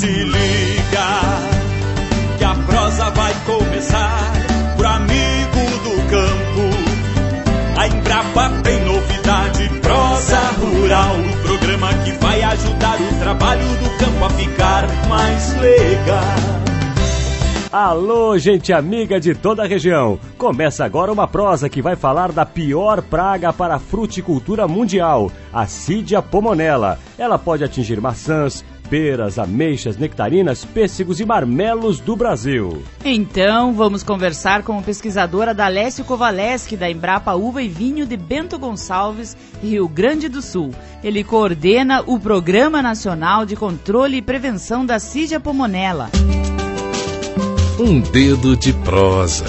se liga, que a prosa vai começar pro amigo do campo. A Embrapa tem novidade, prosa rural, o programa que vai ajudar o trabalho do campo a ficar mais legal. Alô, gente amiga de toda a região. Começa agora uma prosa que vai falar da pior praga para a fruticultura mundial, a Cydia pomonella. Ela pode atingir maçãs, peras, ameixas, nectarinas, pêssegos e marmelos do Brasil. Então, vamos conversar com o pesquisador Adalécio Kovaleski, da Embrapa Uva e Vinho de Bento Gonçalves, Rio Grande do Sul. Ele coordena o Programa Nacional de Controle e Prevenção da Cydia pomonella. Um dedo de prosa.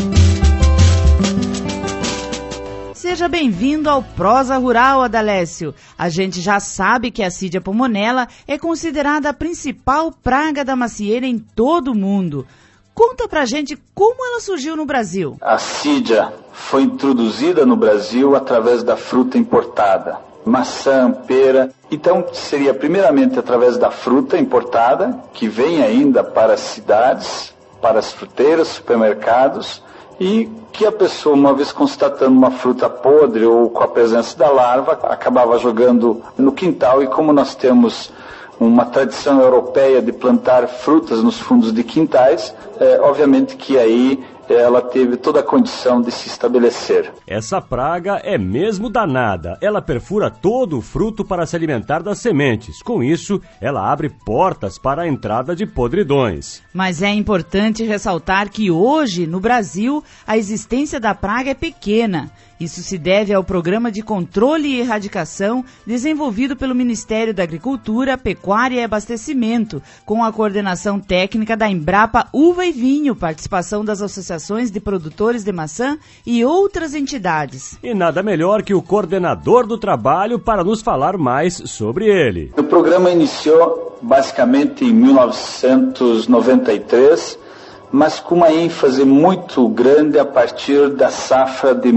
Seja bem-vindo ao Prosa Rural, Adalécio. A gente já sabe que a Cydia pomonella é considerada a principal praga da macieira em todo o mundo. Conta pra gente como ela surgiu no Brasil. A Cydia foi introduzida no Brasil através da fruta importada. Maçã, pera. Então seria primeiramente através da fruta importada, que vem ainda para as cidades, para as fruteiras, supermercados, e que a pessoa, uma vez constatando uma fruta podre ou com a presença da larva, acabava jogando no quintal. E como nós temos uma tradição europeia de plantar frutas nos fundos de quintais, obviamente que aí ela teve toda a condição de se estabelecer. Essa praga é mesmo danada. Ela perfura todo o fruto para se alimentar das sementes. Com isso, ela abre portas para a entrada de podridões. Mas é importante ressaltar que hoje, no Brasil, a existência da praga é pequena. Isso se deve ao Programa de Controle e Erradicação desenvolvido pelo Ministério da Agricultura, Pecuária e Abastecimento, com a coordenação técnica da Embrapa Uva e Vinho, participação das associações de produtores de maçã e outras entidades. E nada melhor que o coordenador do trabalho para nos falar mais sobre ele. O programa iniciou basicamente em 1993, mas com uma ênfase muito grande a partir da safra de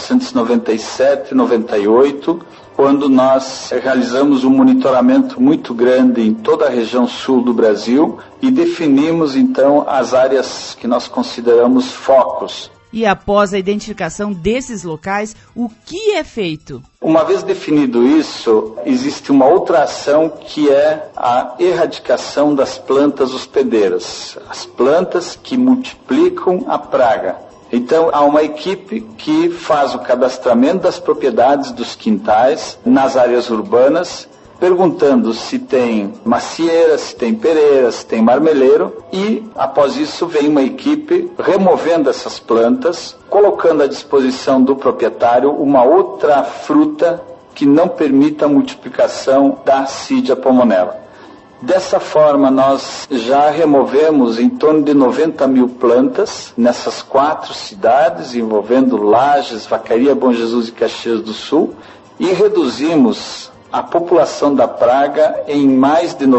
1997-98, quando nós realizamos um monitoramento muito grande em toda a região sul do Brasil e definimos então as áreas que nós consideramos focos. E após a identificação desses locais, o que é feito? Uma vez definido isso, existe uma outra ação que é a erradicação das plantas hospedeiras, as plantas que multiplicam a praga. Então, há uma equipe que faz o cadastramento das propriedades dos quintais nas áreas urbanas, perguntando se tem macieira, se tem pereira, se tem marmeleiro, e após isso vem uma equipe removendo essas plantas, colocando à disposição do proprietário uma outra fruta que não permita a multiplicação da Cydia pomonella. Dessa forma, nós já removemos em torno de 90 mil plantas nessas 4 cidades, envolvendo Lages, Vacaria, Bom Jesus e Caxias do Sul, e reduzimos a população da praga em mais de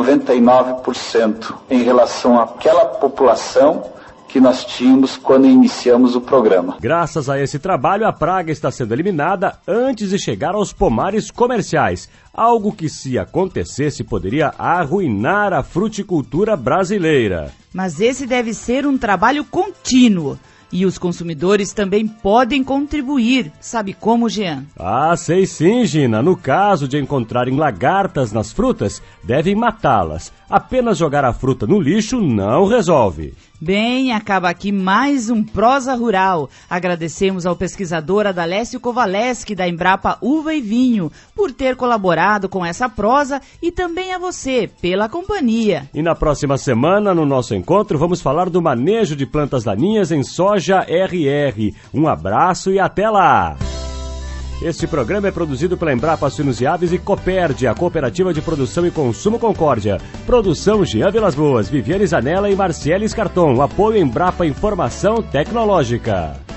99% em relação àquela população que nós tínhamos quando iniciamos o programa. Graças a esse trabalho, a praga está sendo eliminada antes de chegar aos pomares comerciais, algo que, se acontecesse, poderia arruinar a fruticultura brasileira. Mas esse deve ser um trabalho contínuo. E os consumidores também podem contribuir. Sabe como, Jean? Ah, sei sim, Gina. No caso de encontrarem lagartas nas frutas, devem matá-las. Apenas jogar a fruta no lixo não resolve. Bem, acaba aqui mais um Prosa Rural. Agradecemos ao pesquisador Adalécio Kovaleski, da Embrapa Uva e Vinho, por ter colaborado com essa prosa, e também a você, pela companhia. E na próxima semana, no nosso encontro, vamos falar do manejo de plantas daninhas em soja RR. Um abraço e até lá! Este programa é produzido pela Embrapa Suínos e Aves e Copérdia, a Cooperativa de Produção e Consumo Concórdia. Produção Jean Vilas Boas, Viviane Zanella e Marciele Scarton. Apoio Embrapa Informação Tecnológica.